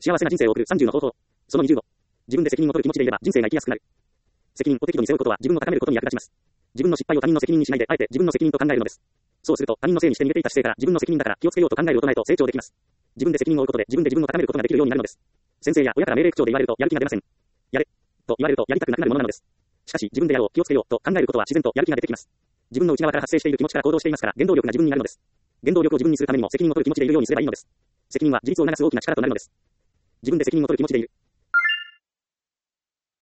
幸せな人生を送る30の方法。その25。自分で責任を取る気持ちでいれば人生が生きやすくなる。責任を適度に背負うことは自分を高めることに役立ちます。自分の失敗を他人の責任にしないで、あえて自分の責任と考えるのです。そうすると、他人のせいにして逃げていた姿勢から自分の責任だから気をつけようと考える大人へと成長できます。自分で責任を負うことで自分で自分を高めることができるようになるのです。先生や親から命令口調で言われるとやる気が出ません。やれと言われるとやりたくなくなるものなのです。しかし自分でやろう、気をつけようと考えることは自然とやる気が出てきます。自分の内側から発生している気持ちから行動していますから原動力が自分になるのです。原動力を自分にするためにも責任を取る気持ちでいるようにすればいいのです。責任は自立を促す大きな力となるのです。自分で責任を取る気持ちでいる。